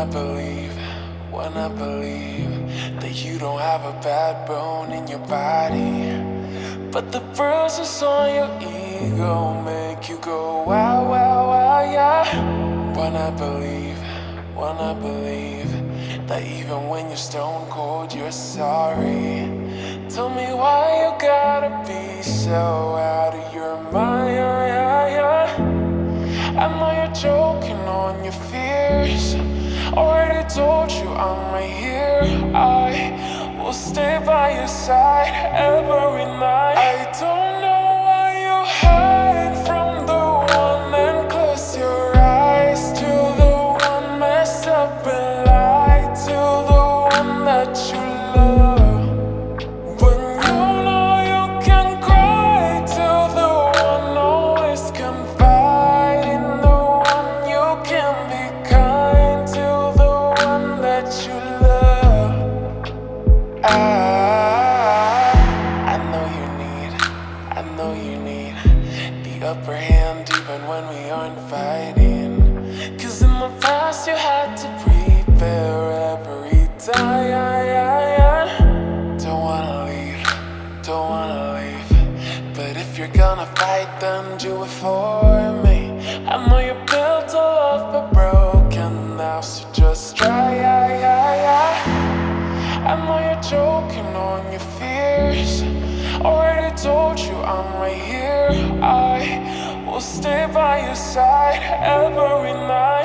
believe, when I believe that you don't have a bad bone in your body, but the bruises on your ego make you go wow, wow, wow, yeah. When I believe that even when you're stone cold, you're sorry. Tell me why you gotta be so out of your mind. I know you're joking on your fears. Already told you I'm right here. I will stay by your side every night. I don't know why you hide from the one and close your eyes to the one messed up and lied to the one that you love. When you know you can cry to the one always confide in the one you can be kind to the one that you love. I know you need the upper hand even when we aren't fighting. Cause in the past you had to prepare every time. Don't wanna leave. But if you're gonna fight, then do it for me. I know you're built to love but broken now, so just try. I know you're joking on your fears. Already told you I'm right here. I will stay by your side every night.